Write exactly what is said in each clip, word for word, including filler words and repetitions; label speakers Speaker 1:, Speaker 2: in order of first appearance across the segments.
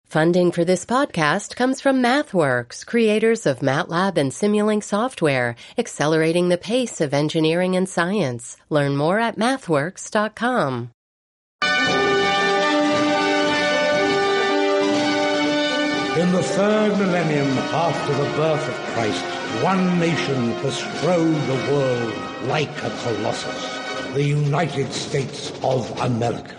Speaker 1: Funding for this podcast comes from MathWorks, creators of MATLAB and Simulink software, accelerating the pace of engineering and science. Learn more at mathworks dot com.
Speaker 2: In the third millennium after the birth of Christ, one nation bestrode the world like a colossus, the United States of America.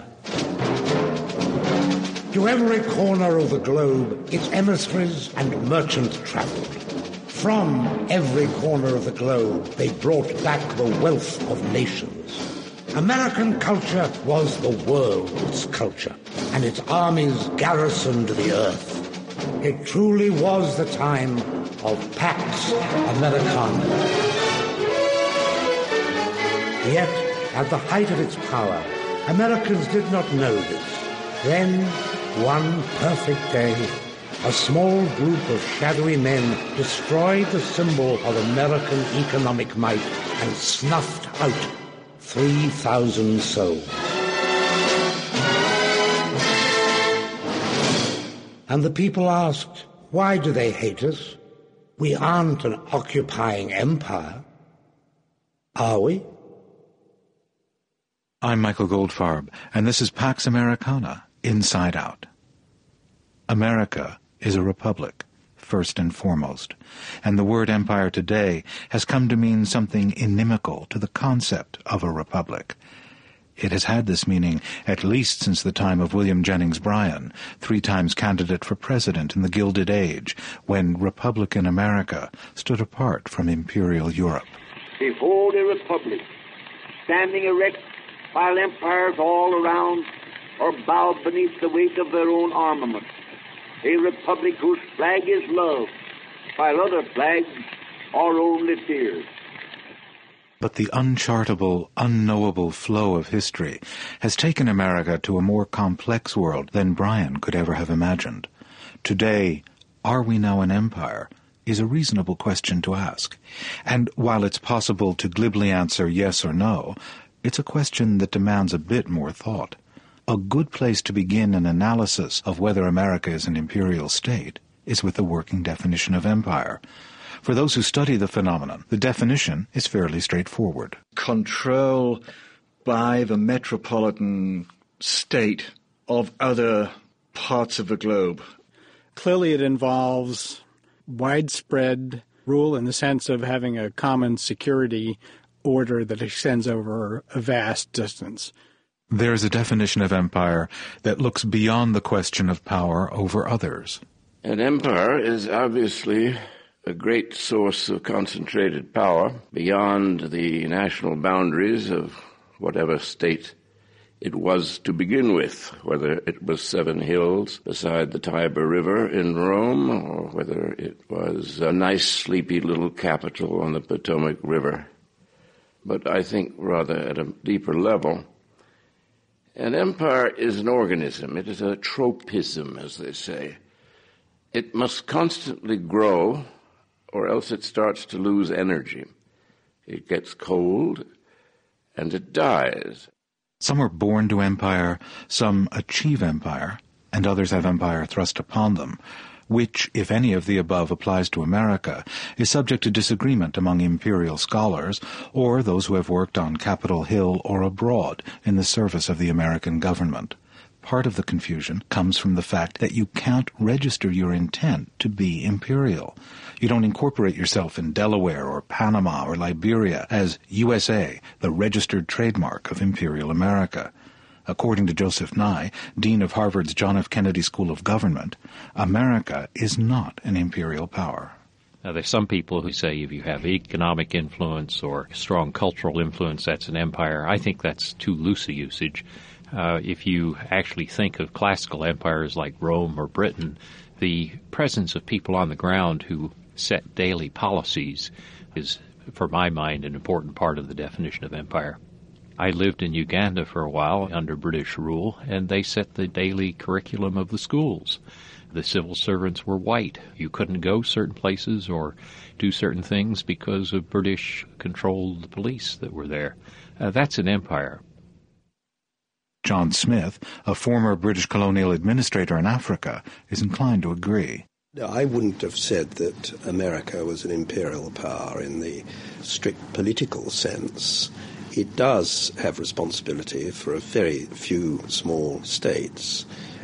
Speaker 2: To every corner of the globe, its emissaries and merchants traveled. From every corner of the globe, they brought back the wealth of nations. American culture was the world's culture, and its armies garrisoned the earth. It truly was the time of Pax Americana. Yet, at the height of its power, Americans did not know this. Then, one perfect day, a small group of shadowy men destroyed the symbol of American economic might and snuffed out three thousand souls. And the people asked, why do they hate us? We aren't an occupying empire, are we?
Speaker 3: I'm Michael Goldfarb, and this is Pax Americana, Inside Out. America is a republic, first and foremost, and the word empire today has come to mean something inimical to the concept of a republic. It has had this meaning at least since the time of William Jennings Bryan, three times candidate for president in the Gilded Age, when Republican America stood apart from imperial Europe.
Speaker 4: Behold a republic, standing erect while empires all around are bowed beneath the weight of their own armament. A republic whose flag is love, while other flags are only fear.
Speaker 3: But the unchartable, unknowable flow of history has taken America to a more complex world than Bryan could ever have imagined. Today, are we now an empire, is a reasonable question to ask. And while it's possible to glibly answer yes or no, it's a question that demands a bit more thought. A good place to begin an analysis of whether America is an imperial state is with the working definition of empire. For those who study the phenomenon, the definition is fairly straightforward.
Speaker 5: Control by the metropolitan state of other parts of the globe.
Speaker 6: Clearly it involves widespread rule in the sense of having a common security order that extends over a vast distance.
Speaker 3: There's a definition of empire that looks beyond the question of power over others.
Speaker 7: An empire is obviously a great source of concentrated power beyond the national boundaries of whatever state it was to begin with, whether it was Seven Hills beside the Tiber River in Rome, or whether it was a nice, sleepy little capital on the Potomac River. But I think rather at a deeper level, an empire is an organism. It is a tropism, as they say. It must constantly grow, or else it starts to lose energy. It gets cold, and it dies.
Speaker 3: Some are born to empire, some achieve empire, and others have empire thrust upon them. Which, if any of the above applies to America, is subject to disagreement among imperial scholars or those who have worked on Capitol Hill or abroad in the service of the American government. Part of the confusion comes from the fact that you can't register your intent to be imperial. You don't incorporate yourself in Delaware or Panama or Liberia as U S A, the registered trademark of imperial America. According to Joseph Nye, Dean of Harvard's John F. Kennedy School of Government, America is not an imperial power.
Speaker 8: Now, there's some people who say if you have economic influence or strong cultural influence, that's an empire. I think that's too loose a usage. Uh, if you actually think of classical empires like Rome or Britain, the presence of people on the ground who set daily policies is, for my mind, an important part of the definition of empire. I lived in Uganda for a while under British rule, and they set the daily curriculum of the schools. The civil servants were white. You couldn't go certain places or do certain things because of British-controlled police that were there. Uh, that's an empire.
Speaker 3: John Smith, a former British colonial administrator in Africa, is inclined to agree.
Speaker 9: I wouldn't have said that America was an imperial power in the strict political sense. It does have responsibility for a very few small states,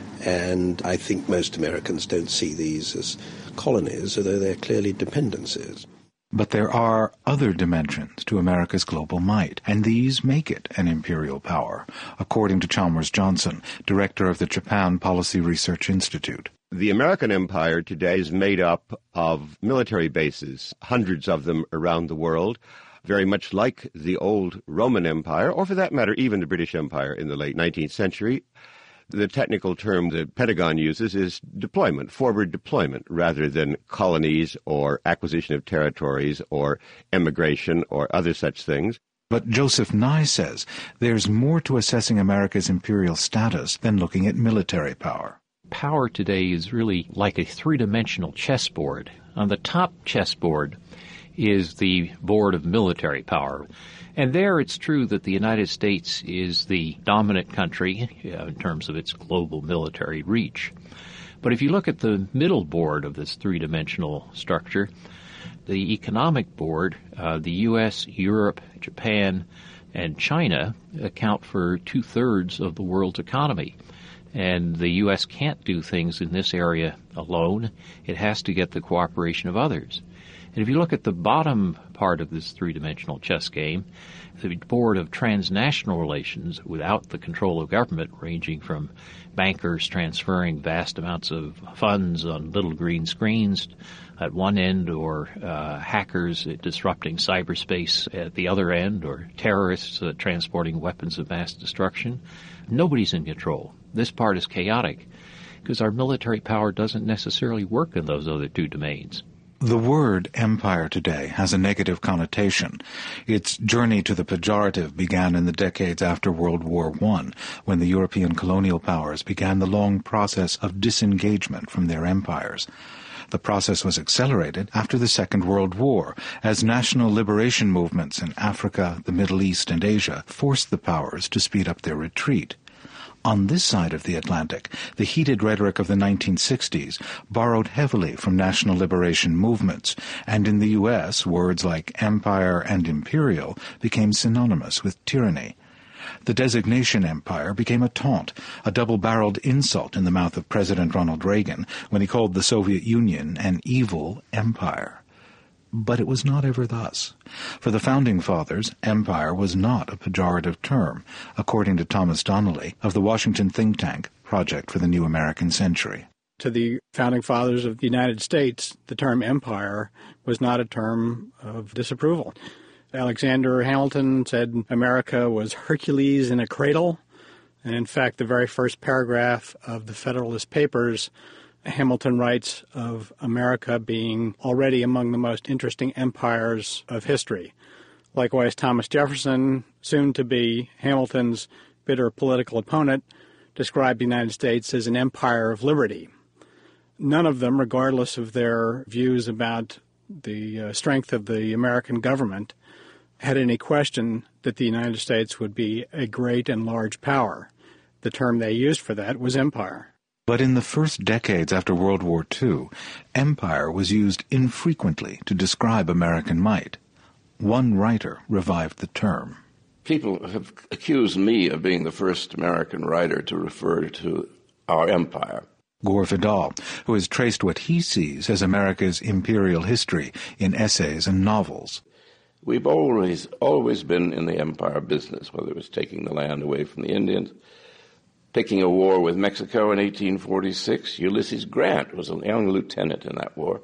Speaker 9: and I think most Americans don't see these as colonies, although they're clearly dependencies.
Speaker 3: But there are other dimensions to America's global might, and these make it an imperial power, according to Chalmers Johnson, director of the Japan Policy Research Institute.
Speaker 10: The American empire today is made up of military bases, hundreds of them around the world, very much like the old Roman Empire, or for that matter, even the British Empire in the late nineteenth century. The technical term the Pentagon uses is deployment, forward deployment, rather than colonies or acquisition of territories or emigration or other such things.
Speaker 3: But Joseph Nye says there's more to assessing America's imperial status than looking at military power.
Speaker 8: Power today is really like a three-dimensional chessboard. On the top chessboard is the board of military power. And there it's true that the United States is the dominant country uh, in terms of its global military reach. But if you look at the middle board of this three-dimensional structure, the economic board, uh, the U S, Europe, Japan, and China account for two-thirds of the world's economy. And the U S can't do things in this area alone. It has to get the cooperation of others. And if you look at the bottom part of this three-dimensional chess game, the board of transnational relations without the control of government, ranging from bankers transferring vast amounts of funds on little green screens at one end, or uh, hackers disrupting cyberspace at the other end, or terrorists uh, transporting weapons of mass destruction, nobody's in control. This part is chaotic because our military power doesn't necessarily work in those other two domains.
Speaker 3: The word empire today has a negative connotation. Its journey to the pejorative began in the decades after World War One, when the European colonial powers began the long process of disengagement from their empires. The process was accelerated after the Second World War, as national liberation movements in Africa, the Middle East, and Asia forced the powers to speed up their retreat. On this side of the Atlantic, the heated rhetoric of the nineteen sixties borrowed heavily from national liberation movements, and in the U S, words like empire and imperial became synonymous with tyranny. The designation empire became a taunt, a double-barreled insult in the mouth of President Ronald Reagan when he called the Soviet Union an evil empire. But it was not ever thus. For the Founding Fathers, empire was not a pejorative term, according to Thomas Donnelly of the Washington think tank Project for the New American Century.
Speaker 6: To the Founding Fathers of the United States, the term empire was not a term of disapproval. Alexander Hamilton said America was Hercules in a cradle, and in fact, the very first paragraph of the Federalist Papers, Hamilton writes of America being already among the most interesting empires of history. Likewise, Thomas Jefferson, soon to be Hamilton's bitter political opponent, described the United States as an empire of liberty. None of them, regardless of their views about the uh, strength of the American government, had any question that the United States would be a great and large power. The term they used for that was empire.
Speaker 3: But in the first decades after World War Two, empire was used infrequently to describe American might. One writer revived the term.
Speaker 7: People have accused me of being the first American writer to refer to our empire.
Speaker 3: Gore Vidal, who has traced what he sees as America's imperial history in essays and novels.
Speaker 7: We've always, always been in the empire business, whether it was taking the land away from the Indians, picking a war with Mexico in eighteen forty-six. Ulysses Grant was a young lieutenant in that war.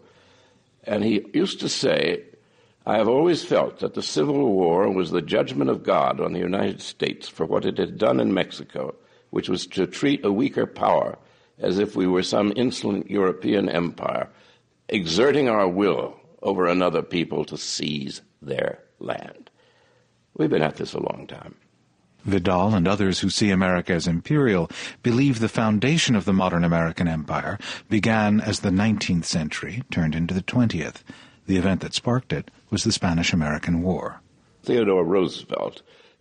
Speaker 7: And he used to say, I have always felt that the Civil War was the judgment of God on the United States for what it had done in Mexico, which was to treat a weaker power as if we were some insolent European empire, exerting our will over another people to seize their land. We've been at this a long time.
Speaker 3: Vidal and others who see America as imperial believe the foundation of the modern American empire began as the nineteenth century turned into the twentieth. The event that sparked it was the Spanish-American War.
Speaker 7: Theodore Roosevelt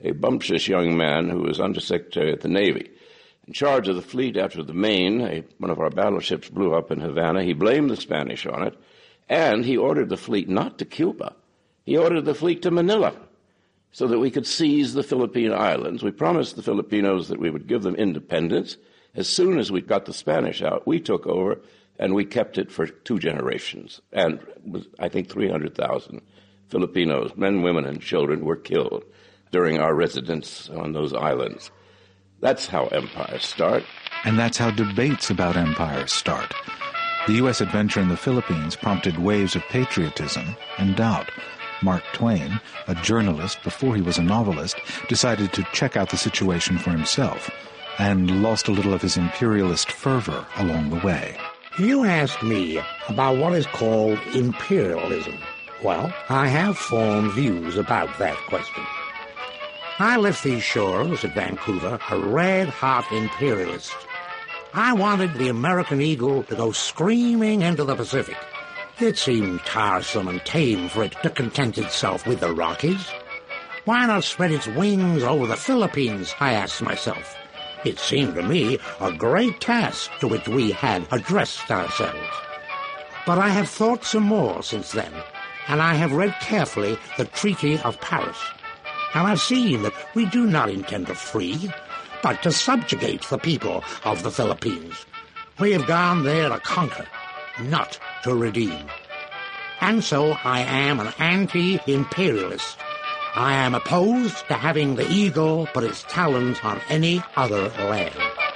Speaker 7: a bumptious young man who was undersecretary at the Navy. In charge of the fleet after the Maine, a, one of our battleships blew up in Havana. He blamed the Spanish on it, and he ordered the fleet not to Cuba. He ordered the fleet to Manila so that we could seize the Philippine Islands. We promised the Filipinos that we would give them independence. As soon as we got the Spanish out, we took over, and we kept it for two generations. And I think three hundred thousand Filipinos, men, women, and children, were killed during our residence on those islands. That's how empires start.
Speaker 3: And that's how debates about empires start. The U S adventure in the Philippines prompted waves of patriotism and doubt. Mark Twain, a journalist before he was a novelist, decided to check out the situation for himself and lost a little of his imperialist fervor along the way.
Speaker 2: You asked me about what is called imperialism. Well, I have formed views about that question. I left these shores at Vancouver a red-hot imperialist. I wanted the American eagle to go screaming into the Pacific. It seemed tiresome and tame for it to content itself with the Rockies. Why not spread its wings over the Philippines, I asked myself. It seemed to me a great task to which we had addressed ourselves. But I have thought some more since then, and I have read carefully the Treaty of Paris. And I've seen that we do not intend to free, but to subjugate the people of the Philippines. We have gone there to conquer, not to redeem. And so I am an anti-imperialist. I am opposed to having the eagle put its talons on any other land.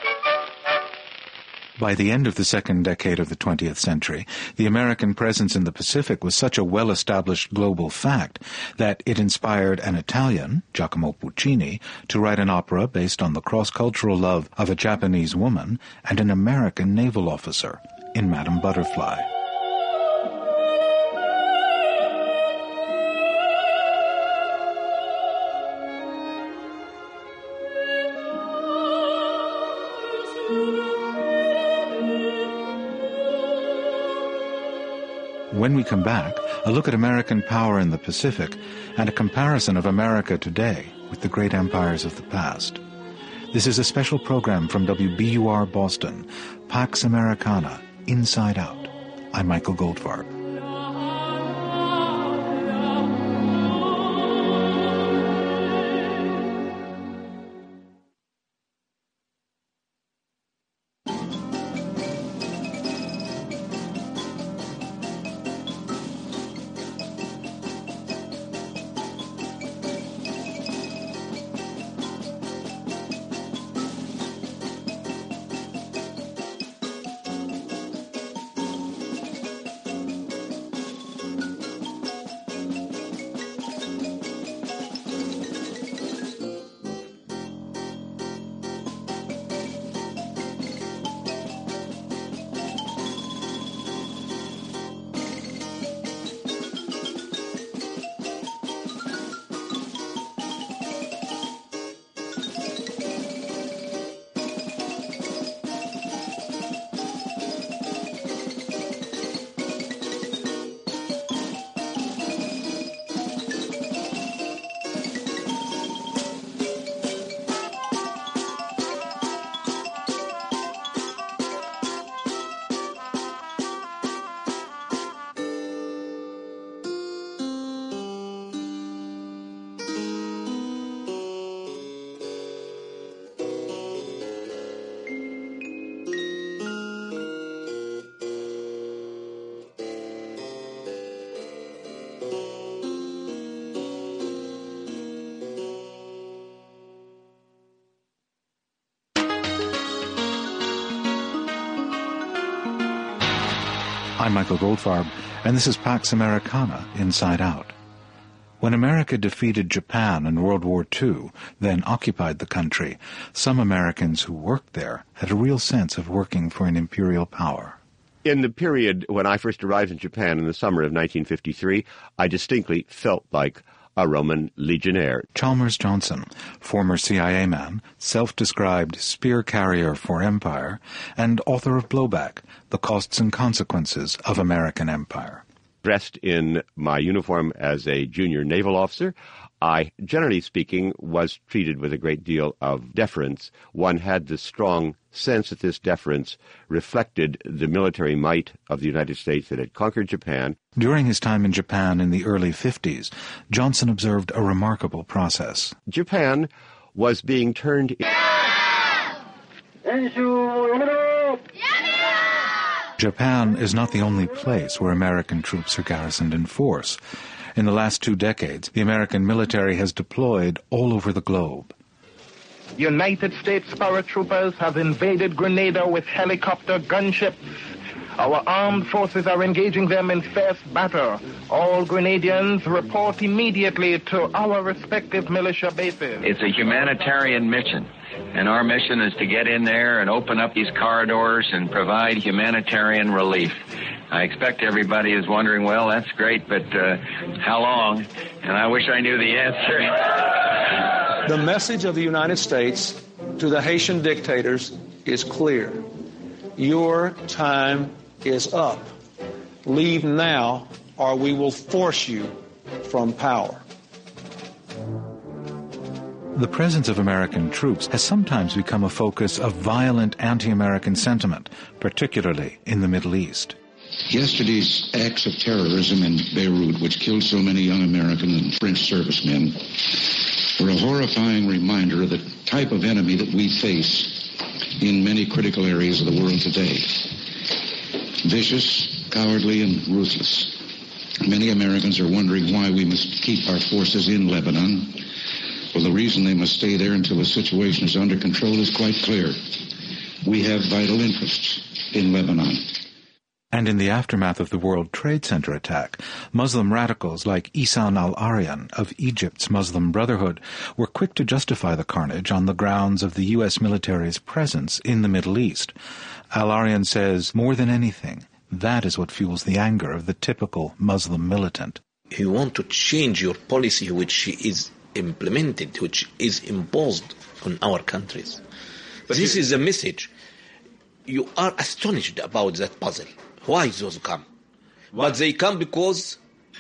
Speaker 3: By the end of the second decade of the twentieth century, the American presence in the Pacific was such a well-established global fact that it inspired an Italian, Giacomo Puccini, to write an opera based on the cross-cultural love of a Japanese woman and an American naval officer in Madame Butterfly. When we come back, a look at American power in the Pacific and a comparison of America today with the great empires of the past. This is a special program from W B U R Boston, Pax Americana, Inside Out. I'm Michael Goldfarb. I'm Michael Goldfarb, and this is Pax Americana, Inside Out. When America defeated Japan in World War Two, then occupied the country, some Americans who worked there had a real sense of working for an imperial power.
Speaker 10: In the period when I first arrived in Japan in the summer of nineteen fifty-three, I distinctly felt like a Roman legionnaire.
Speaker 3: Chalmers Johnson, former C I A man, self-described spear carrier for empire, and author of Blowback, The Costs and Consequences of American Empire.
Speaker 10: Dressed in my uniform as a junior naval officer, I, generally speaking, was treated with a great deal of deference. One had the strong sense that this deference reflected the military might of the United States that had conquered Japan.
Speaker 3: During his time in Japan in the early fifties, Johnson observed a remarkable process.
Speaker 10: Japan was being turned in.
Speaker 3: Japan is not the only place where American troops are garrisoned in force. In the last two decades, the American military has deployed all over the globe.
Speaker 11: United States paratroopers have invaded Grenada with helicopter gunships. Our armed forces are engaging them in fierce battle. All Grenadians report immediately to our respective militia bases.
Speaker 12: It's a humanitarian mission, and our mission is to get in there and open up these corridors and provide humanitarian relief. I expect everybody is wondering, well, that's great, but uh, how long? And I wish I knew the answer.
Speaker 13: The message of the United States to the Haitian dictators is clear. Your time is up. Leave now, or we will force you from power.
Speaker 3: The presence of American troops has sometimes become a focus of violent anti-American sentiment, particularly in the Middle East.
Speaker 14: Yesterday's acts of terrorism in Beirut, which killed so many young American and French servicemen, were a horrifying reminder of the type of enemy that we face in many critical areas of the world today. Vicious, cowardly, and ruthless. Many Americans are wondering why we must keep our forces in Lebanon. Well, the reason they must stay there until the situation is under control is quite clear. We have vital interests in Lebanon.
Speaker 3: And in the aftermath of the World Trade Center attack, Muslim radicals like Ihsan al-Aryan of Egypt's Muslim Brotherhood were quick to justify the carnage on the grounds of the U S military's presence in the Middle East. Al-Aryan says, more than anything, that is what fuels the anger of the typical Muslim militant.
Speaker 15: You want to change your policy which is implemented, which is imposed on our countries. But this is a message. You are astonished about that puzzle. Why those come? But they come because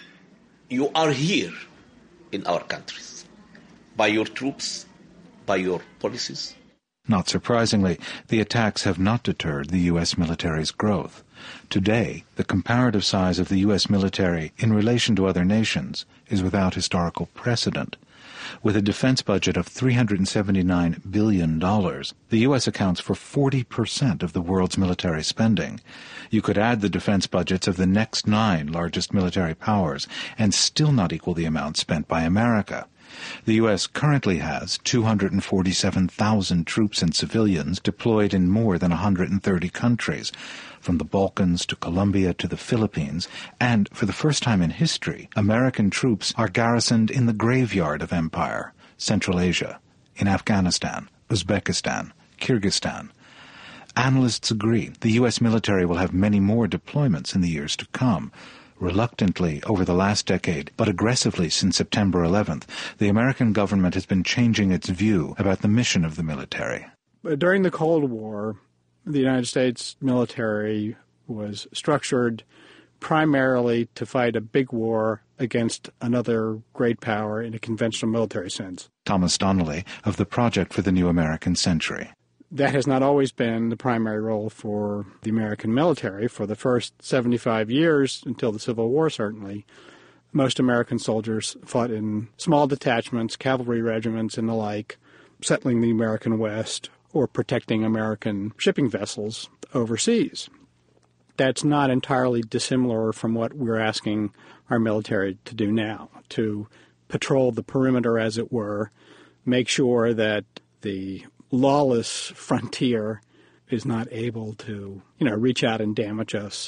Speaker 15: you are here in our countries, by your troops, by your policies.
Speaker 3: Not surprisingly, the attacks have not deterred the U S military's growth. Today, the comparative size of the U S military in relation to other nations is without historical precedent. With a defense budget of three hundred seventy-nine billion dollars, the U S accounts for forty percent of the world's military spending. You could add the defense budgets of the next nine largest military powers and still not equal the amount spent by America. The U S currently has two hundred forty-seven thousand troops and civilians deployed in more than one hundred thirty countries, from the Balkans to Colombia to the Philippines, and for the first time in history, American troops are garrisoned in the graveyard of empire, Central Asia, in Afghanistan, Uzbekistan, Kyrgyzstan. Analysts agree the U S military will have many more deployments in the years to come. Reluctantly over the last decade, but aggressively since September eleventh, the American government has been changing its view about the mission of the military.
Speaker 6: During the Cold War, the United States military was structured primarily to fight a big war against another great power in a conventional military sense.
Speaker 3: Thomas Donnelly of the Project for the New American Century.
Speaker 6: That has not always been the primary role for the American military. For the first seventy-five years, until the Civil War certainly, most American soldiers fought in small detachments, cavalry regiments and the like, settling the American West or protecting American shipping vessels overseas. That's not entirely dissimilar from what we're asking our military to do now, to patrol the perimeter, as it were, make sure that the lawless frontier is not able to, you know, reach out and damage us.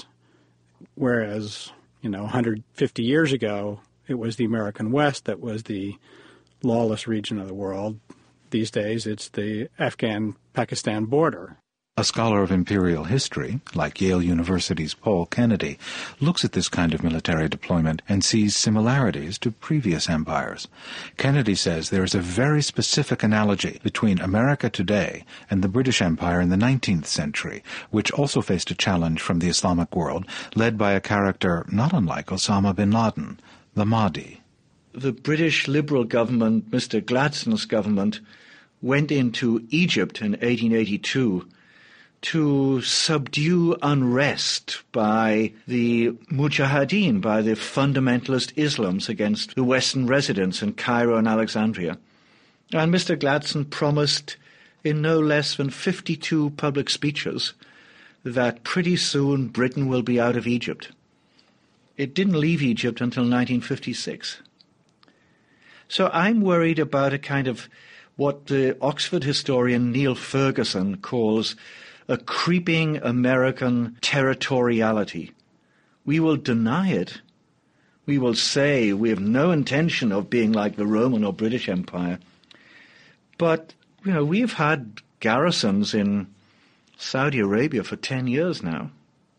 Speaker 6: Whereas, you know, one hundred fifty years ago, it was the American West that was the lawless region of the world. These days, it's the Afghan-Pakistan border.
Speaker 3: A scholar of imperial history, like Yale University's Paul Kennedy, looks at this kind of military deployment and sees similarities to previous empires. Kennedy says there is a very specific analogy between America today and the British Empire in the nineteenth century, which also faced a challenge from the Islamic world, led by a character not unlike Osama bin Laden, the Mahdi.
Speaker 5: the British Liberal government, Mister Gladstone's government, went into Egypt in eighteen eighty-two to subdue unrest by the Mujahideen, by the fundamentalist Islams against the Western residents in Cairo and Alexandria. And Mister Gladstone promised in no less than fifty-two public speeches that pretty soon Britain will be out of Egypt. It didn't leave Egypt until nineteen fifty-six. So I'm worried about a kind of what the Oxford historian Neil Ferguson calls a creeping American territoriality. We will deny it. We will say we have no intention of being like the Roman or British Empire. But, you know, we've had garrisons in Saudi Arabia for ten years now.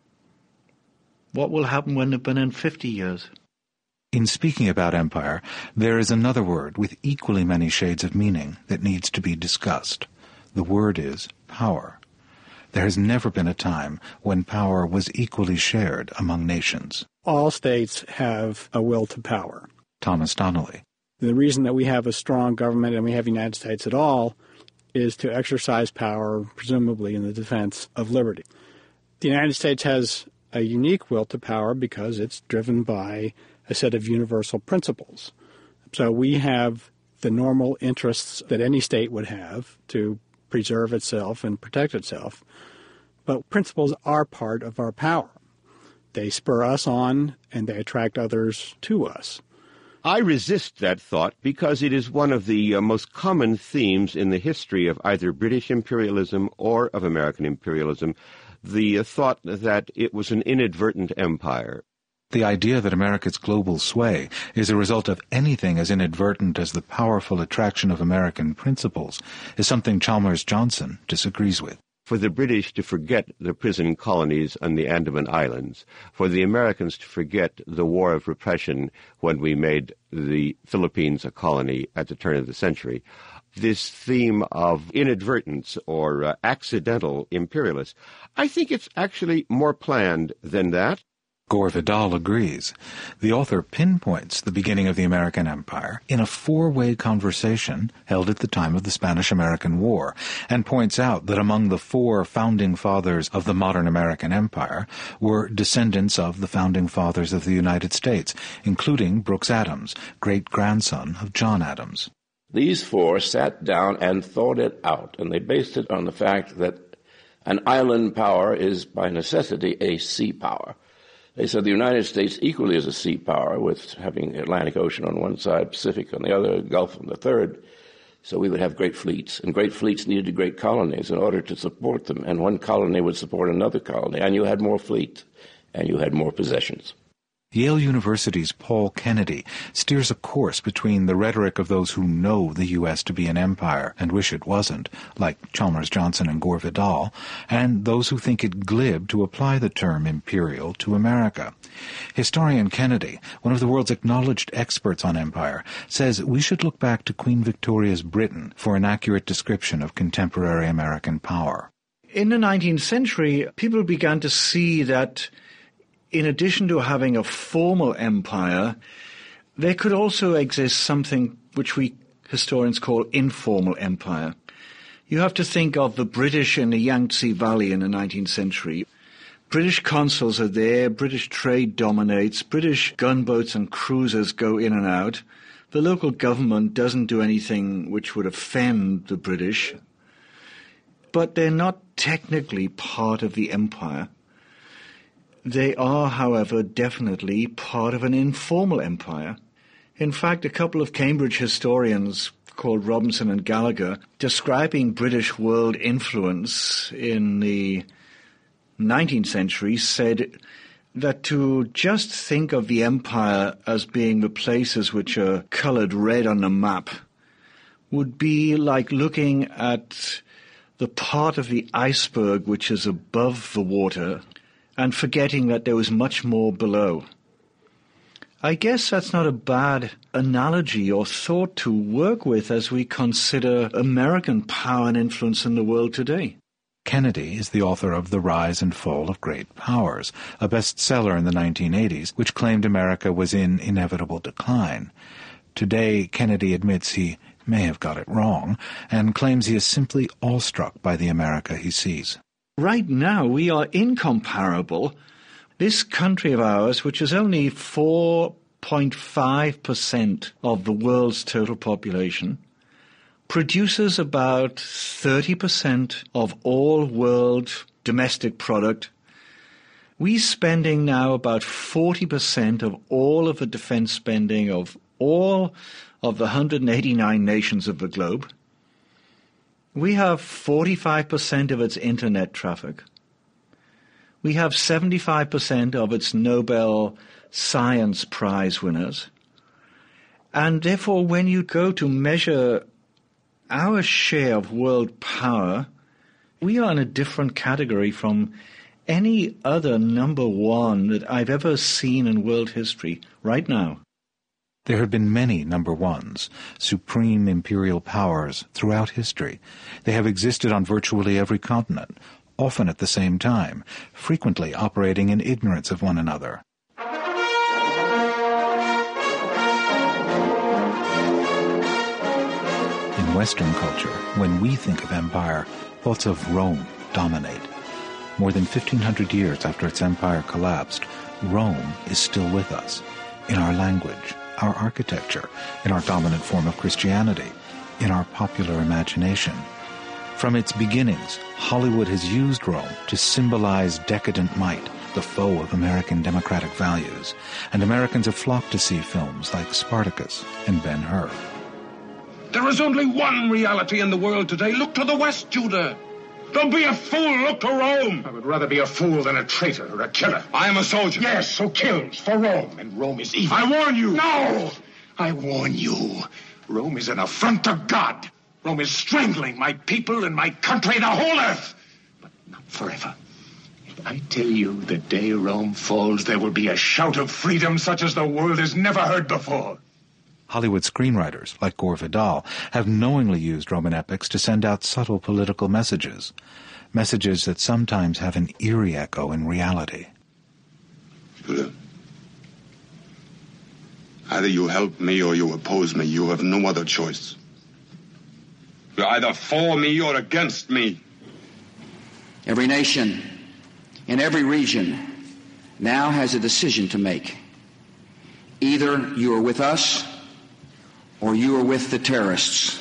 Speaker 5: What will happen when they've been in fifty years?
Speaker 3: In speaking about empire, there is another word with equally many shades of meaning that needs to be discussed. The word is power. There has never been a time when power was equally shared among nations.
Speaker 6: All states have a will to power.
Speaker 3: Thomas Donnelly.
Speaker 6: The reason that we have a strong government and we have the United States at all is to exercise power, presumably in the defense of liberty. The United States has a unique will to power because it's driven by a set of universal principles. So we have the normal interests that any state would have to preserve itself and protect itself. But principles are part of our power. They spur us on and they attract others to us.
Speaker 10: I resist that thought because it is one of the uh, most common themes in the history of either British imperialism or of American imperialism, the uh, thought that it was an inadvertent empire.
Speaker 3: The idea that America's global sway is a result of anything as inadvertent as the powerful attraction of American principles is something Chalmers Johnson disagrees with.
Speaker 10: For the British to forget the prison colonies on the Andaman Islands, for the Americans to forget the war of repression when we made the Philippines a colony at the turn of the century, this theme of inadvertence or uh, accidental imperialists, I think it's actually more planned than that.
Speaker 3: Gore Vidal agrees. The author pinpoints the beginning of the American Empire in a four-way conversation held at the time of the Spanish-American War, and points out that among the four founding fathers of the modern American Empire were descendants of the founding fathers of the United States, including Brooks Adams, great-grandson of John Adams.
Speaker 7: These four sat down and thought it out, and they based it on the fact that an island power is by necessity a sea power. They said the United States equally is a sea power, with having the Atlantic Ocean on one side, Pacific on the other, Gulf on the third. So we would have great fleets, and great fleets needed great colonies in order to support them, and one colony would support another colony, and you had more fleet, and you had more possessions.
Speaker 3: Yale University's Paul Kennedy steers a course between the rhetoric of those who know the U S to be an empire and wish it wasn't, like Chalmers Johnson and Gore Vidal, and those who think it glib to apply the term imperial to America. Historian Kennedy, one of the world's acknowledged experts on empire, says we should look back to Queen Victoria's Britain for an accurate description of contemporary American power.
Speaker 5: In the nineteenth century, people began to see that in addition to having a formal empire, there could also exist something which we historians call informal empire. You have to think of the British in the Yangtze Valley in the nineteenth century. British consuls are there, British trade dominates, British gunboats and cruisers go in and out. The local government doesn't do anything which would offend the British, but they're not technically part of the empire. They are, however, definitely part of an informal empire. In fact, a couple of Cambridge historians called Robinson and Gallagher, describing British world influence in the nineteenth century, said that to just think of the empire as being the places which are coloured red on the map would be like looking at the part of the iceberg which is above the water and forgetting that there was much more below. I guess that's not a bad analogy or thought to work with as we consider American power and influence in the world today.
Speaker 3: Kennedy is the author of The Rise and Fall of Great Powers, a bestseller in the nineteen eighties, which claimed America was in inevitable decline. Today, Kennedy admits he may have got it wrong and claims he is simply awestruck by the America he sees.
Speaker 5: Right now, we are incomparable. This country of ours, which is only four point five percent of the world's total population, produces about thirty percent of all world domestic product. We're spending now about forty percent of all of the defense spending of all of the one hundred eighty-nine nations of the globe. We have forty-five percent of its internet traffic. We have seventy-five percent of its Nobel Science Prize winners. And therefore, when you go to measure our share of world power, we are in a different category from any other number one that I've ever seen in world history right now.
Speaker 3: There have been many number ones, supreme imperial powers, throughout history. They have existed on virtually every continent, often at the same time, frequently operating in ignorance of one another. In Western culture, when we think of empire, thoughts of Rome dominate. More than fifteen hundred years after its empire collapsed, Rome is still with us, in our language, our architecture, in our dominant form of Christianity, in our popular imagination. From its beginnings, Hollywood has used Rome to symbolize decadent might, the foe of American democratic values, and Americans have flocked to see films like Spartacus and Ben-Hur.
Speaker 16: There is only one reality in the world today. Look to the West, Judah. Don't be a fool. Look to Rome.
Speaker 17: I would rather be a fool than a traitor or a killer.
Speaker 16: I am a soldier.
Speaker 17: Yes, who kills for Rome, and Rome is evil.
Speaker 16: I warn you.
Speaker 17: No! I warn you. Rome is an affront to God. Rome is strangling my people and my country, the whole earth. But not forever. If I tell you the day Rome falls, there will be a shout of freedom such as the world has never heard before.
Speaker 3: Hollywood screenwriters, like Gore Vidal, have knowingly used Roman epics to send out subtle political messages, messages that sometimes have an eerie echo in reality.
Speaker 16: Judah, either you help me or you oppose me. You have no other choice. You're either for me or against me.
Speaker 18: Every nation in every region now has a decision to make. Either you are with us or you are with the terrorists.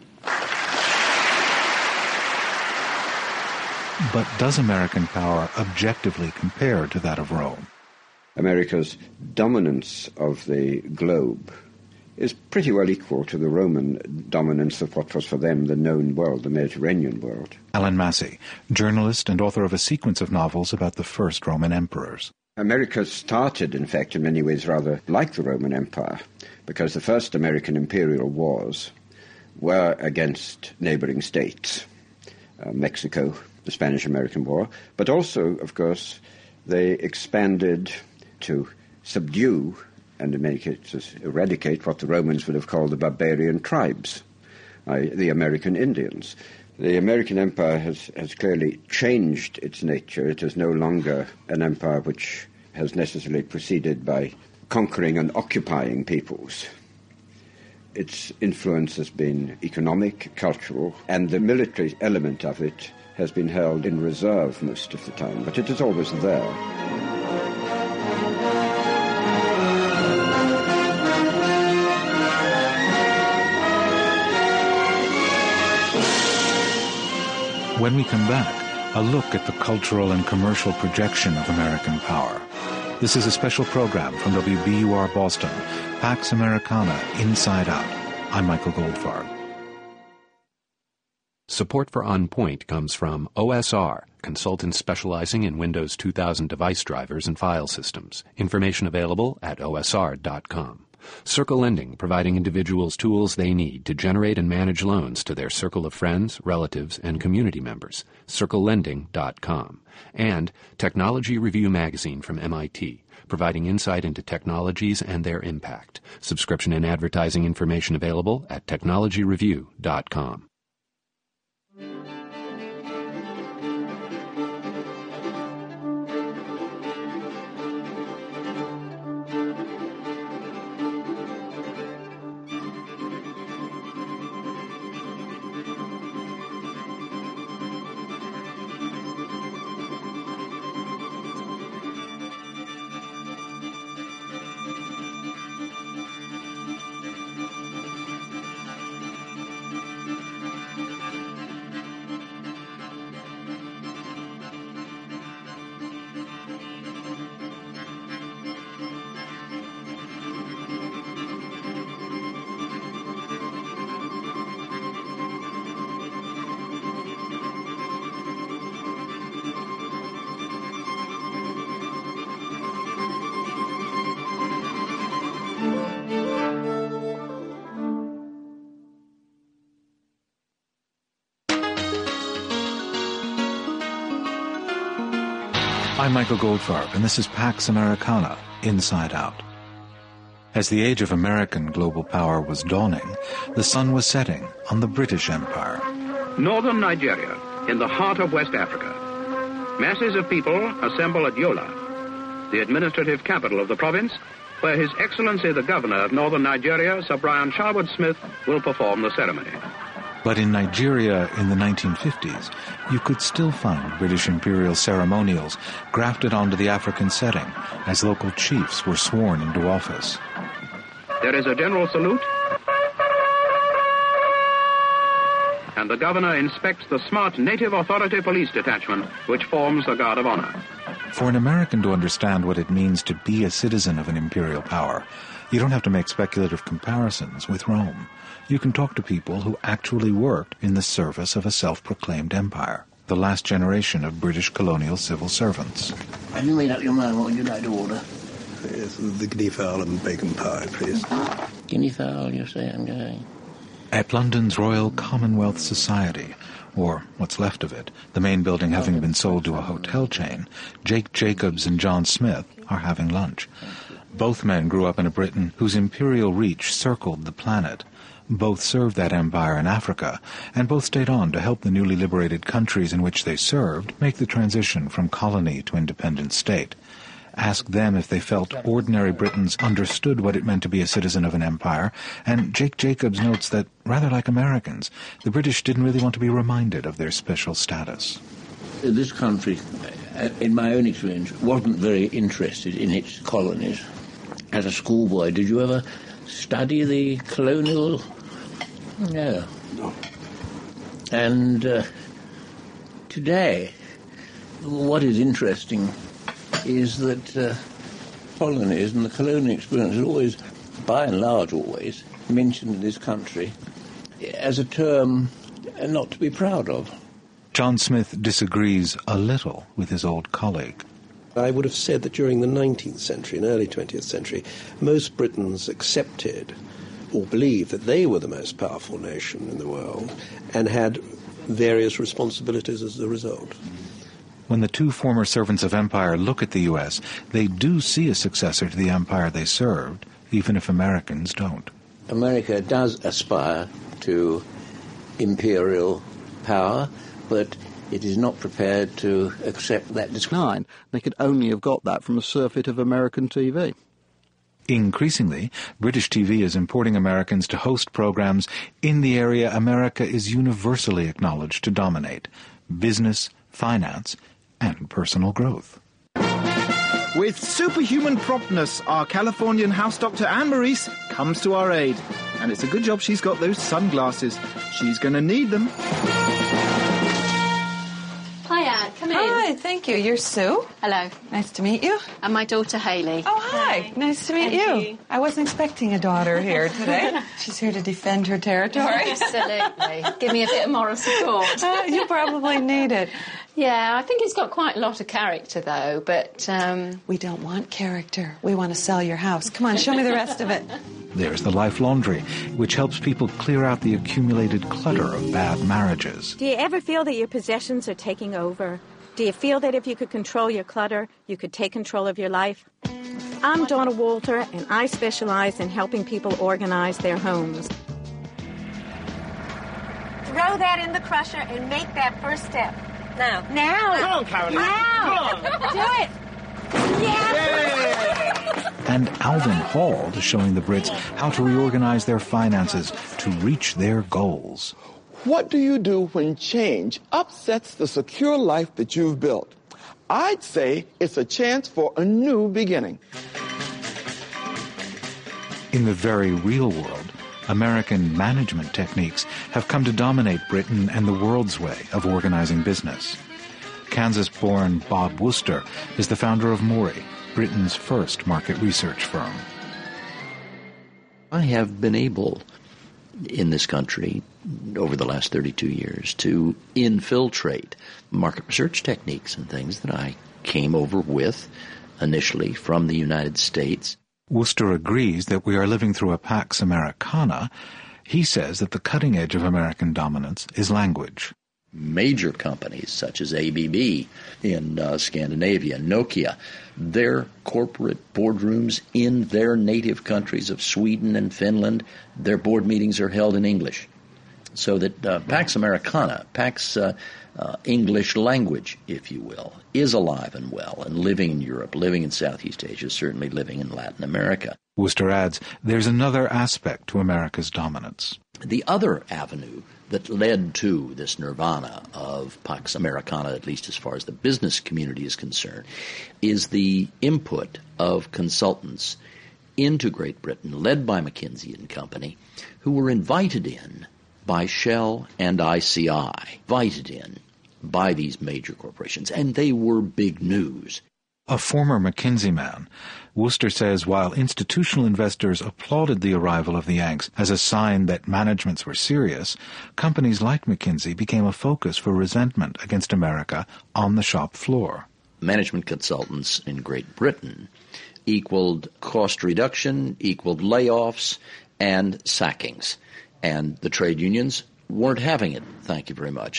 Speaker 3: But does American power objectively compare to that of Rome?
Speaker 7: America's dominance of the globe is pretty well equal to the Roman dominance of what was for them the known world, the Mediterranean world.
Speaker 3: Alan Massey, journalist and author of a sequence of novels about the first Roman emperors.
Speaker 7: America started, in fact, in many ways rather like the Roman Empire, because the first American imperial wars were against neighboring states, uh, Mexico, the Spanish-American War, but also, of course, they expanded to subdue and in many cases eradicate what the Romans would have called the barbarian tribes, uh, the American Indians. The American empire has, has clearly changed its nature. It is no longer an empire which has necessarily proceeded by conquering and occupying peoples. Its influence has been economic, cultural, and the military element of it has been held in reserve most of the time, but it is always there.
Speaker 3: When we come back, a look at the cultural and commercial projection of American power. This is a special program from W B U R Boston, Pax Americana, Inside Out. I'm Michael Goldfarb.
Speaker 19: Support for On Point comes from O S R, consultants specializing in Windows two thousand device drivers and file systems. Information available at O S R dot com. Circle Lending, providing individuals tools they need to generate and manage loans to their circle of friends, relatives, and community members. Circle Lending dot com. And Technology Review Magazine from M I T, providing insight into technologies and their impact. Subscription and advertising information available at Technology Review dot com.
Speaker 3: I'm Michael Goldfarb, and this is Pax Americana, Inside Out. As the age of American global power was dawning, the sun was setting on the British Empire.
Speaker 20: Northern Nigeria, in the heart of West Africa. Masses of people assemble at Yola, the administrative capital of the province, where His Excellency the Governor of Northern Nigeria, Sir Brian Sharwood Smith, will perform the ceremony.
Speaker 3: But in Nigeria in the nineteen fifties, you could still find British imperial ceremonials grafted onto the African setting as local chiefs were sworn into office.
Speaker 20: There is a general salute, and the Governor inspects the smart Native Authority Police detachment, which forms the Guard of Honor.
Speaker 3: For an American to understand what it means to be a citizen of an imperial power, you don't have to make speculative comparisons with Rome. You can talk to people who actually worked in the service of a self-proclaimed empire, the last generation of British colonial civil servants.
Speaker 21: Have you made up your mind what would you like to order?
Speaker 9: Yes, the guinea fowl and bacon pie, please.
Speaker 21: Guinea fowl, you say, I'm going.
Speaker 3: At London's Royal Commonwealth Society, or what's left of it, the main building having been sold to a hotel chain, Jake Jacobs and John Smith are having lunch. Both men grew up in a Britain whose imperial reach circled the planet. Both served that empire in Africa, and both stayed on to help the newly liberated countries in which they served make the transition from colony to independent state. Ask them if they felt ordinary Britons understood what it meant to be a citizen of an empire, and Jake Jacobs notes that, rather like Americans, the British didn't really want to be reminded of their special status.
Speaker 21: This country, in my own experience, wasn't very interested in its colonies. As a schoolboy, did you ever study the colonial? No. No. And uh, today, what is interesting is that uh, colonies and the colonial experience is always, by and large always, mentioned in this country as a term not to be proud of.
Speaker 3: John Smith disagrees a little with his old colleague.
Speaker 9: I would have said that during the nineteenth century and early twentieth century, most Britons accepted or believed that they were the most powerful nation in the world and had various responsibilities as a result.
Speaker 3: When the two former servants of empire look at the U S, they do see a successor to the empire they served, even if Americans don't.
Speaker 21: America does aspire to imperial power, but it is not prepared to accept that decline.
Speaker 22: They could only have got that from a surfeit of American T V.
Speaker 3: Increasingly, British T V is importing Americans to host programs in the area America is universally acknowledged to dominate: business, finance, and personal growth.
Speaker 23: With superhuman promptness, our Californian house doctor Anne Maurice comes to our aid. And it's a good job she's got those sunglasses. She's going to need them.
Speaker 24: Hi, Anne. Come in.
Speaker 25: Hi, thank you. You're Sue.
Speaker 24: Hello.
Speaker 25: Nice to meet you.
Speaker 24: And my daughter, Hayley.
Speaker 25: Oh, hi. hi. Nice to meet you. you. I wasn't expecting a daughter here today. She's here to defend her territory.
Speaker 24: Absolutely. Give me a bit of moral support.
Speaker 25: Uh, you probably need it.
Speaker 24: Yeah, I think it's got quite a lot of character, though, but... Um...
Speaker 25: We don't want character. We want to sell your house. Come on, show me the rest of it.
Speaker 3: There's the Life Laundry, which helps people clear out the accumulated clutter of bad marriages.
Speaker 26: Do you ever feel that your possessions are taking over? Do you feel that if you could control your clutter, you could take control of your life? I'm Donna Walter, and I specialize in helping people organize their homes. Throw that in the crusher and make that first step. Now. Now.
Speaker 23: Come on, Caroline.
Speaker 26: Now.
Speaker 23: Come on.
Speaker 26: Do it. Yes.
Speaker 3: And Alvin Hall is showing the Brits how to reorganize their finances to reach their goals.
Speaker 27: What do you do when change upsets the secure life that you've built? I'd say it's a chance for a new beginning.
Speaker 3: In the very real world, American management techniques have come to dominate Britain and the world's way of organizing business. Kansas-born Bob Worcester is the founder of Mori, Britain's first market research firm.
Speaker 28: I have been able, in this country, over the last thirty-two years, to infiltrate market research techniques and things that I came over with initially from the United States.
Speaker 3: Worcester agrees that we are living through a Pax Americana. He says that the cutting edge of American dominance is language.
Speaker 28: major companies such as A B B in uh, Scandinavia, Nokia, their corporate boardrooms in their native countries of Sweden and Finland, their board meetings are held in English. So that uh, Pax Americana, Pax uh, uh, English language, if you will, is alive and well and living in Europe, living in Southeast Asia, certainly living in Latin America.
Speaker 3: Worcester adds, there's another aspect to America's dominance.
Speaker 28: The other avenue that led to this nirvana of Pax Americana, at least as far as the business community is concerned, is the input of consultants into Great Britain, led by McKinsey and Company, who were invited in by Shell and I C I, invited in by these major corporations, and they were big news.
Speaker 3: A former McKinsey man, Worcester says while institutional investors applauded the arrival of the Yanks as a sign that managements were serious, companies like McKinsey became a focus for resentment against America on the shop floor.
Speaker 28: Management consultants in Great Britain equaled cost reduction, equaled layoffs, and sackings. And the trade unions weren't having it. Thank you very much.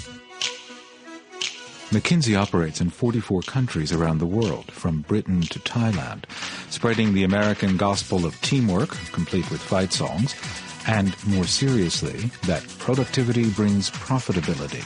Speaker 3: McKinsey operates in forty-four countries around the world, from Britain to Thailand, spreading the American gospel of teamwork, complete with fight songs, and, more seriously, that productivity brings profitability.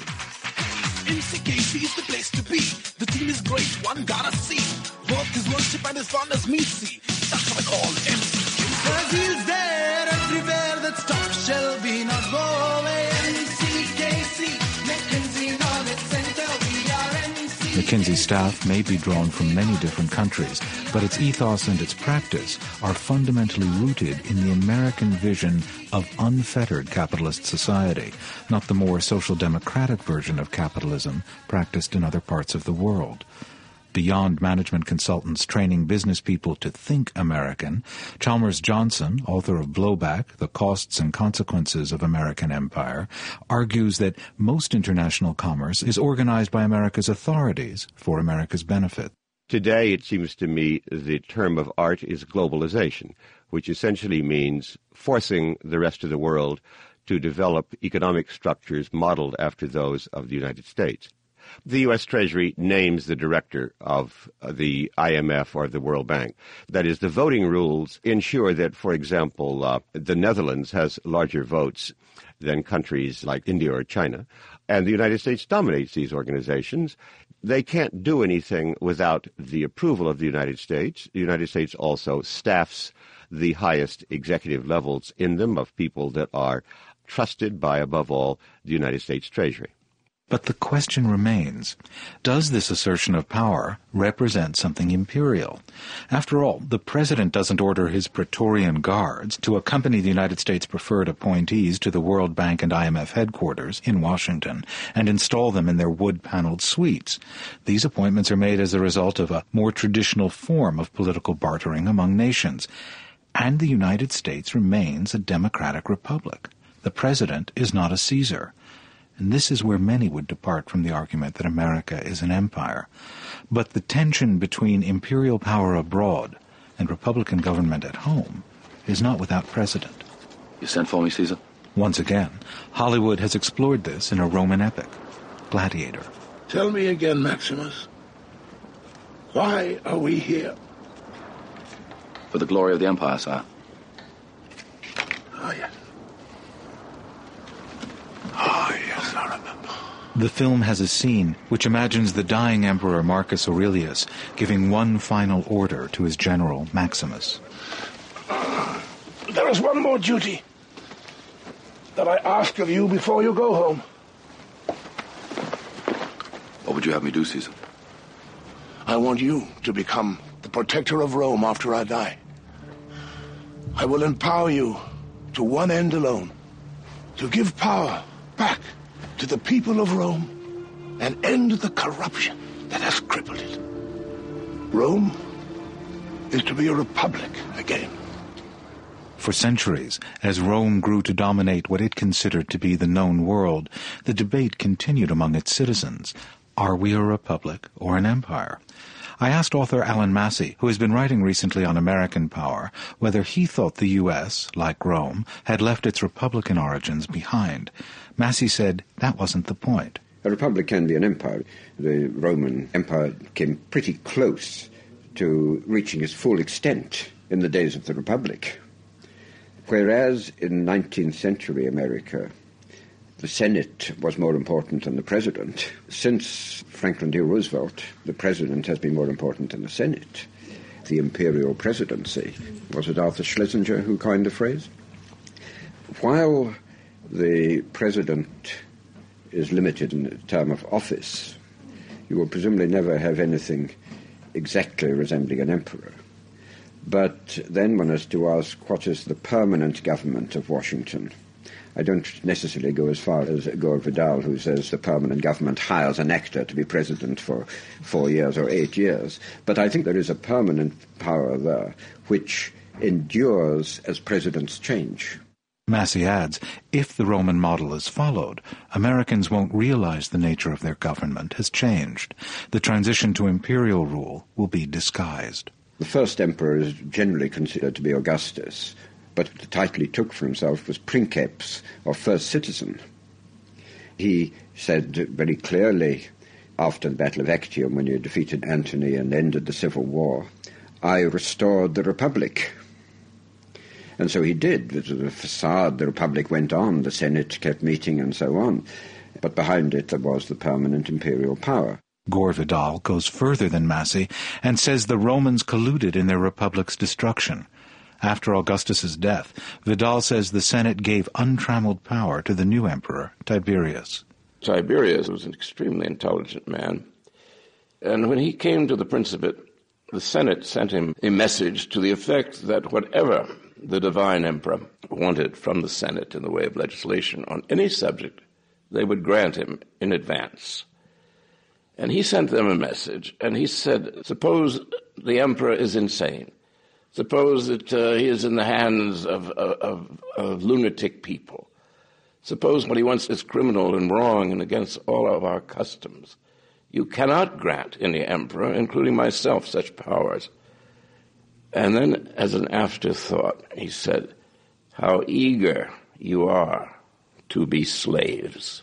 Speaker 1: M C K C is the place to be. The team is great, one gotta see. Work is worship and as fun as me see. That's what I call M C K C. Cause he's there everywhere that stop shall be not go away. M C K C, McKinsey Knowledge Center, we are M C K C.
Speaker 3: McKinsey's staff may be drawn from many different countries, but its ethos and its practice are fundamentally rooted in the American vision of unfettered capitalist society, not the more social democratic version of capitalism practiced in other parts of the world. Beyond management consultants training business people to think American, Chalmers Johnson, author of Blowback, The Costs and Consequences of American Empire, argues that most international commerce is organized by America's authorities for America's benefit.
Speaker 10: Today, it seems to me, the term of art is globalization, which essentially means forcing the rest of the world to develop economic structures modeled after those of the United States. The U S Treasury names the director of the I M F or the World Bank. That is, the voting rules ensure that, for example, uh, the Netherlands has larger votes than countries like India or China, and the United States dominates these organizations. They can't do anything without the approval of the United States. The United States also staffs the highest executive levels in them of people that are trusted by, above all, the United States Treasury.
Speaker 3: But the question remains, does this assertion of power represent something imperial? After all, the president doesn't order his Praetorian guards to accompany the United States' preferred appointees to the World Bank and I M F headquarters in Washington and install them in their wood-paneled suites. These appointments are made as a result of a more traditional form of political bartering among nations. And the United States remains a democratic republic. The president is not a Caesar. And this is where many would depart from the argument that America is an empire. But the tension between imperial power abroad and republican government at home is not without precedent.
Speaker 2: You sent for me, Caesar?
Speaker 3: Once again, Hollywood has explored this in a Roman epic, Gladiator.
Speaker 4: Tell me again, Maximus, why are we here?
Speaker 2: For the glory of the empire, sire.
Speaker 4: Oh, yes. Ah, oh, yes, I remember.
Speaker 3: The film has a scene which imagines the dying emperor Marcus Aurelius giving one final order to his general Maximus.
Speaker 4: Uh, there is one more duty that I ask of you before you go home.
Speaker 2: What would you have me do, Caesar?
Speaker 4: I want you to become the protector of Rome after I die. I will empower you to one end alone, to give power back to the people of Rome and end the corruption that has crippled it. Rome is to be a republic again.
Speaker 3: For centuries, as Rome grew to dominate what it considered to be the known world, the debate continued among its citizens. Are we a republic or an empire? I asked author Alan Massey, who has been writing recently on American power, whether he thought the U S, like Rome, had left its republican origins behind. Massey said that wasn't the point.
Speaker 5: A republic can be an empire. The Roman Empire came pretty close to reaching its full extent in the days of the Republic. Whereas in nineteenth century America, the Senate was more important than the President. Since Franklin D. Roosevelt, the President has been more important than the Senate. The imperial presidency. Was it Arthur Schlesinger who coined the phrase? While the President is limited in the term of office, you will presumably never have anything exactly resembling an emperor. But then one has to ask, what is the permanent government of Washington? I don't necessarily go as far as Gore Vidal, who says the permanent government hires an actor to be president for four years or eight years. But I think there is a permanent power there which endures as presidents change.
Speaker 3: Massey adds, if the Roman model is followed, Americans won't realize the nature of their government has changed. The transition to imperial rule will be disguised.
Speaker 5: The first emperor is generally considered to be Augustus, but the title he took for himself was princeps, or first citizen. He said very clearly, after the Battle of Actium, when he defeated Antony and ended the civil war, I restored the Republic. And so he did. With the facade, the Republic went on, the Senate kept meeting and so on. But behind it there was the permanent imperial power.
Speaker 3: Gore Vidal goes further than Massey and says the Romans colluded in their republic's destruction. After Augustus's death, Vidal says the Senate gave untrammeled power to the new emperor, Tiberius.
Speaker 7: Tiberius was an extremely intelligent man. And when he came to the Principate, the Senate sent him a message to the effect that whatever the divine emperor wanted from the Senate in the way of legislation on any subject, they would grant him in advance. And he sent them a message, and he said, suppose the emperor is insane. Suppose that uh, he is in the hands of, of, of lunatic people. Suppose what he wants is criminal and wrong and against all of our customs. You cannot grant any emperor, including myself, such powers. And then, as an afterthought, he said, how eager you are to be slaves.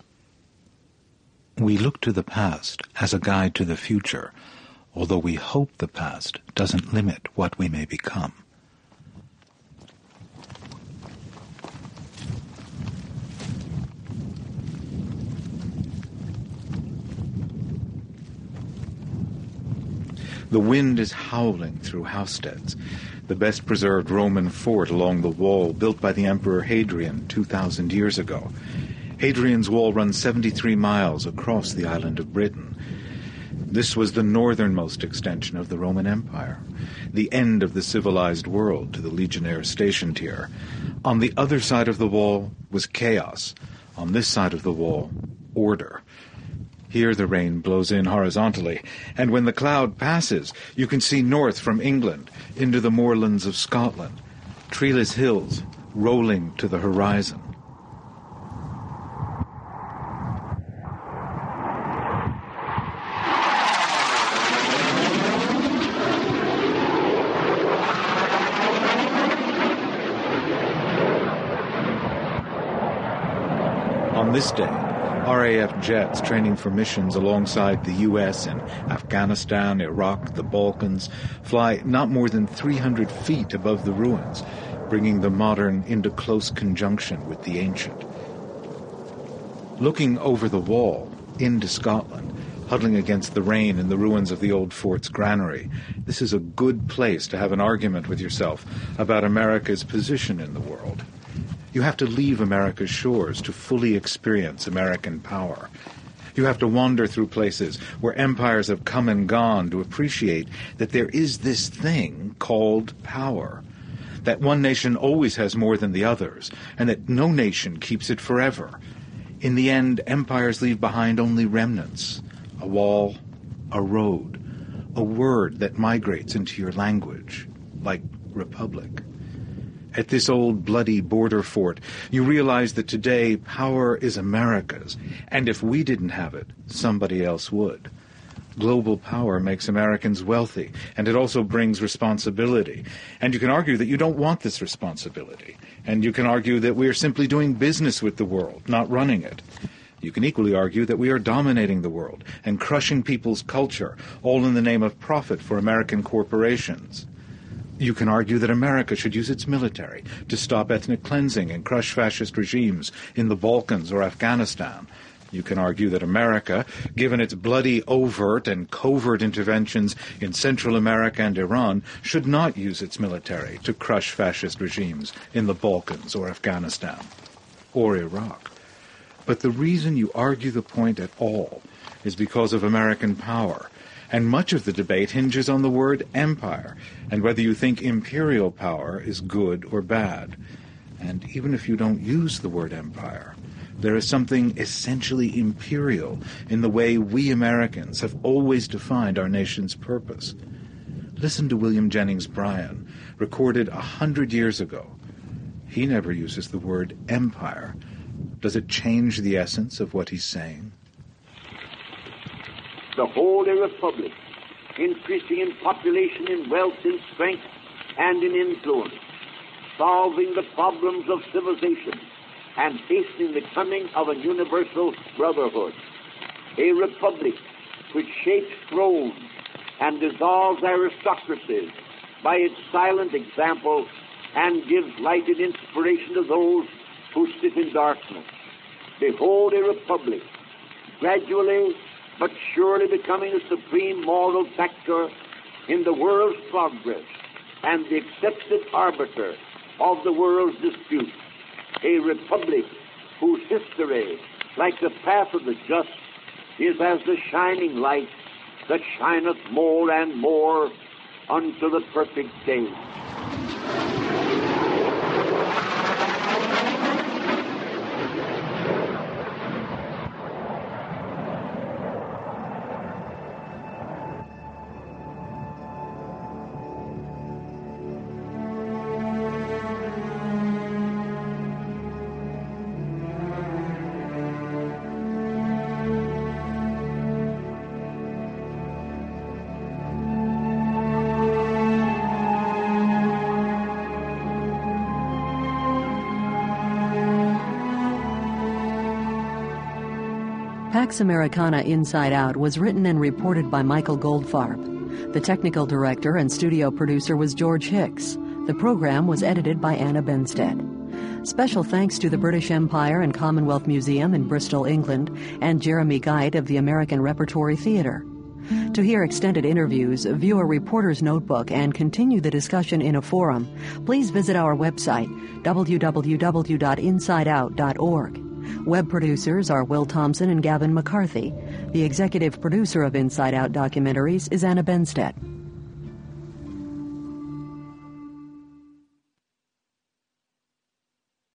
Speaker 3: We look to the past as a guide to the future, although we hope the past doesn't limit what we may become. The wind is howling through Housesteads, the best-preserved Roman fort along the wall built by the Emperor Hadrian two thousand years ago. Hadrian's wall runs seventy-three miles across the island of Britain. This was the northernmost extension of the Roman Empire, the end of the civilized world to the legionnaires stationed here. On the other side of the wall was chaos. On this side of the wall, order. Here the rain blows in horizontally, and when the cloud passes, you can see north from England into the moorlands of Scotland, treeless hills rolling to the horizon. On this day, R A F jets training for missions alongside the U S in Afghanistan, Iraq, the Balkans, fly not more than three hundred feet above the ruins, bringing the modern into close conjunction with the ancient. Looking over the wall into Scotland, huddling against the rain in the ruins of the old fort's granary, this is a good place to have an argument with yourself about America's position in the world. You have to leave America's shores to fully experience American power. You have to wander through places where empires have come and gone to appreciate that there is this thing called power, that one nation always has more than the others, and that no nation keeps it forever. In the end, empires leave behind only remnants, a wall, a road, a word that migrates into your language, like republic. At this old bloody border fort, you realize that today power is America's, and if we didn't have it, somebody else would. Global power makes Americans wealthy, and it also brings responsibility. And you can argue that you don't want this responsibility. And you can argue that we are simply doing business with the world, not running it. You can equally argue that we are dominating the world and crushing people's culture, all in the name of profit for American corporations. You can argue that America should use its military to stop ethnic cleansing and crush fascist regimes in the Balkans or Afghanistan. You can argue that America, given its bloody overt and covert interventions in Central America and Iran, should not use its military to crush fascist regimes in the Balkans or Afghanistan or Iraq. But the reason you argue the point at all is because of American power. And much of the debate hinges on the word empire, and whether you think imperial power is good or bad. And even if you don't use the word empire, there is something essentially imperial in the way we Americans have always defined our nation's purpose. Listen to William Jennings Bryan, recorded a hundred years ago. He never uses the word empire. Does it change the essence of what he's saying?
Speaker 6: The Holy Republic, increasing in population, in wealth, in strength, and in influence, solving the problems of civilization, and hastening the coming of a universal brotherhood. A republic which shapes thrones and dissolves aristocracies by its silent example and gives light and inspiration to those who sit in darkness. Behold a republic, gradually but surely becoming the supreme moral factor in the world's progress and the accepted arbiter of the world's disputes. A republic whose history, like the path of the just, is as the shining light that shineth more and more unto the perfect day.
Speaker 8: Pax Americana Inside Out was written and reported by Michael Goldfarb. The technical director and studio producer was George Hicks. The program was edited by Anna Benstead. Special thanks to the British Empire and Commonwealth Museum in Bristol, England, and Jeremy Guide of the American Repertory Theatre. To hear extended interviews, view a reporter's notebook, and continue the discussion in a forum, please visit our website, w w w dot inside out dot org. Web producers are Will Thompson and Gavin McCarthy. The executive producer of Inside Out Documentaries is Anna Benstead.